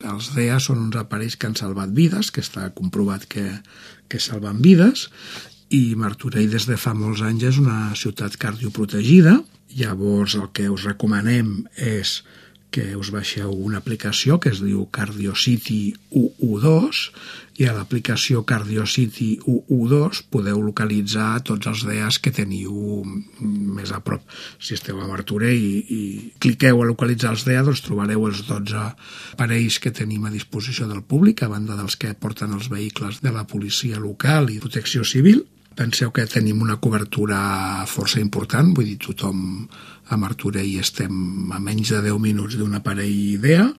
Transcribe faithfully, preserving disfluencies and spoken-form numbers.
Els D E A són uns aparells que han salvat vides, que està comprovat que, que salven vides, i Martorell des de fa molts anys és una ciutat cardioprotegida. Llavors el que us recomanem és que us baixeu una aplicació que es diu CardioCity u u dos, i a l'aplicació CardioCity u u dos podeu localitzar tots els D E As que teniu més a prop. Si esteu a Martorell i, i cliqueu a localitzar els D E A, doncs trobareu els dotze aparells que tenim a disposició del públic, a banda dels que porten els vehicles de la policia local i protecció civil. Penseu que tenim una cobertura força important, vull dir, tothom a Martorell estem a menys de deu minuts d'un aparell D E A,